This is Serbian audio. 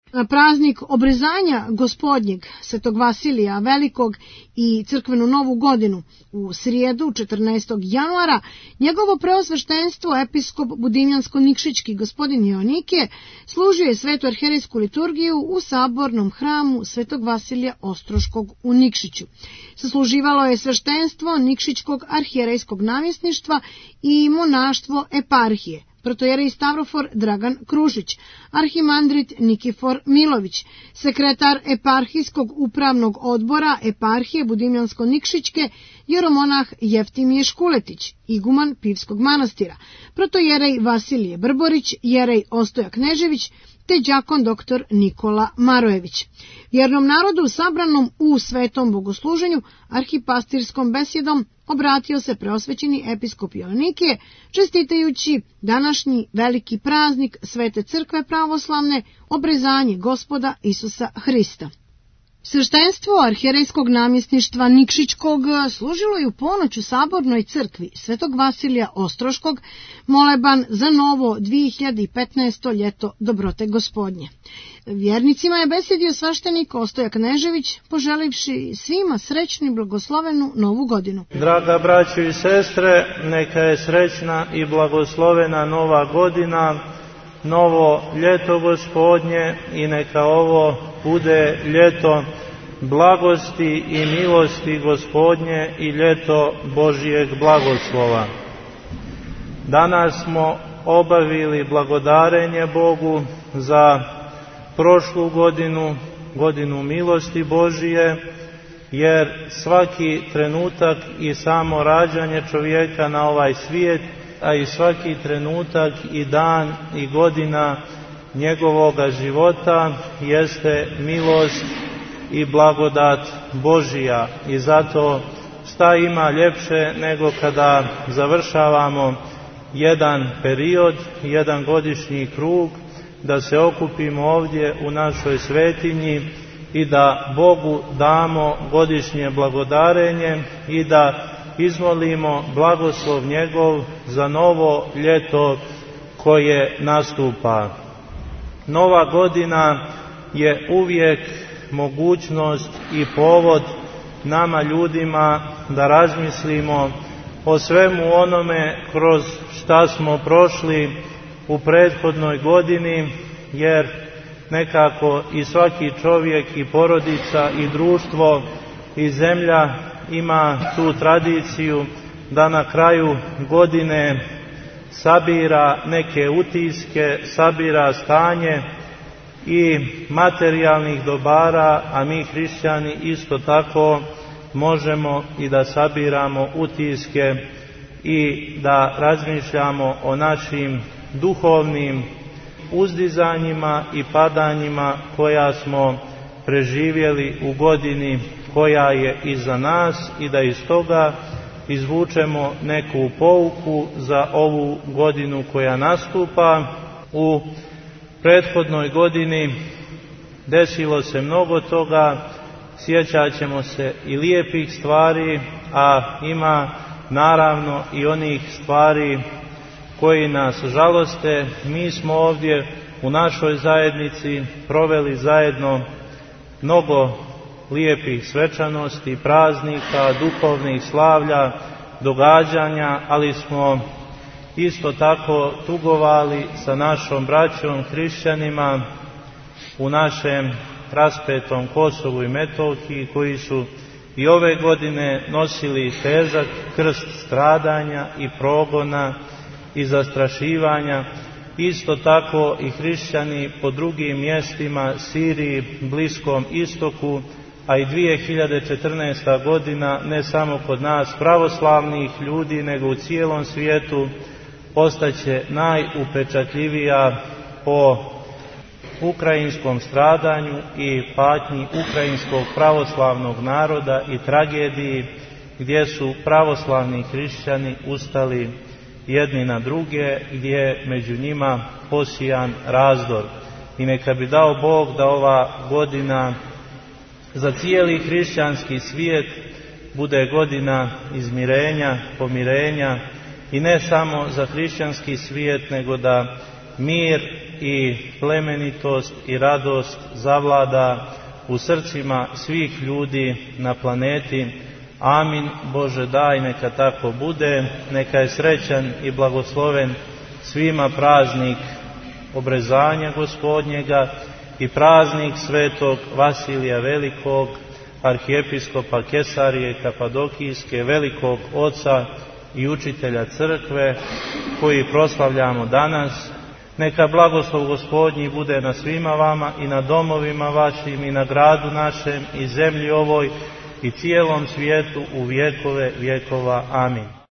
praznik obrezanja Gospodnjeg, Svetog Vasilija Velikog i crkvenu Novu godinu u srijedu 14. januara, njegovo preosveštenstvo episkop Budimljansko-Nikšićki gospodin Joanikije služio je svetu arherejsku liturgiju u sabornom hramu Svetog Vasilija Ostroškog u Nikšiću. Sasluživalo je sveštenstvo Nikšićkog arherejskog namjesništva i monaštvo eparhije, protojerej Stavrofor Dragan Kružić, arhimandrit Nikifor Milović, sekretar eparhijskog upravnog odbora eparhije Budimljansko-Nikšićke, jeromonah Jeftimije Škuletić, iguman Pivskog manastira, protojerej Vasilije Brborić, jerej Ostoja Knežević, te đakon dr. Nikola Marojević. Vjernom narodu sabranom u svetom bogosluženju arhipastirskom besjedom obratio se preosvećeni episkop Joanikije, čestitajući današnji veliki praznik Svete crkve pravoslavne, obrezanje Gospoda Isusa Hrista. Sveštenstvo arherejskog namjesništva Nikšićkog služilo je u ponoć u sabornoj crkvi Svetog Vasilija Ostroškog, moleban za novo 2015. ljeto dobrote Gospodnje. Vjernicima je besjedio sveštenik Ostoja Knežević, poželivši svima srećnu i blagoslovenu novu godinu. Draga braćo i sestre, neka je srećna i blagoslovena nova godina, novo ljeto Gospodnje i neka ovo bude ljeto blagosti i milosti Gospodnje i ljeto Božijeg blagoslova. Danas smo obavili blagodarenje Bogu za prošlu godinu, godinu milosti Božije, jer svaki trenutak i samo rađanje čovjeka na ovaj svijet, a i svaki trenutak i dan i godina njegovoga života jeste milost i blagodat Božija. I zato šta ima ljepše nego kada završavamo jedan period, jedan godišnji krug, da se okupimo ovdje u našoj svetinji i da Bogu damo godišnje blagodarenje i da izmolimo blagoslov njegov za novo ljeto koje nastupa. Nova godina je uvijek mogućnost i povod nama ljudima da razmislimo o svemu onome kroz šta smo prošli u prethodnoj godini, jer nekako i svaki čovjek i porodica i društvo i zemlja ima tu tradiciju da na kraju godine sabira neke utiske, sabira stanje i materijalnih dobara, a mi hrišćani isto tako možemo i da sabiramo utiske i da razmišljamo o našim duhovnim uzdizanjima i padanjima koja smo preživjeli u godini koja je iza nas i da iz toga izvučemo neku pouku za ovu godinu koja nastupa. U prethodnoj godini desilo se mnogo toga, sjećat ćemo se i lijepih stvari, a ima naravno i onih stvari koji nas žaloste. Mi smo ovdje u našoj zajednici proveli zajedno mnogo lijepih svečanosti, praznika, duhovnih slavlja, događanja, ali smo isto tako tugovali sa našom braćom hrišćanima u našem raspetom Kosovu i Metohiji, koji su i ove godine nosili težak krst stradanja i progona i zastrašivanja. Isto tako i hrišćani po drugim mjestima, Siriji, Bliskom istoku, a i 2014. godina ne samo kod nas pravoslavnih ljudi, nego u cijelom svijetu ostaće najupečatljivija po ukrajinskom stradanju i patnji ukrajinskog pravoslavnog naroda i tragediji gdje su pravoslavni hrišćani ustali jedni na druge, gdje je među njima posijan razdor. I neka bi dao Bog da ova godina za cijeli hrišćanski svijet bude godina izmirenja, pomirenja, i ne samo za hrišćanski svijet, nego da mir i plemenitost i radost zavlada u srcima svih ljudi na planeti. Amin. Bože daj, neka tako bude. Neka je srećan i blagosloven svima praznik obrezanja Gospodnjega i praznik svetog Vasilija Velikog, arhijepiskopa Kesarije Kapadokijske, velikog oca i učitelja crkve, koji proslavljamo danas. Neka blagoslov Gospodnji bude na svima vama i na domovima vašim i na gradu našem i zemlji ovoj i cijelom svijetu u vjekove vjekova. Amin.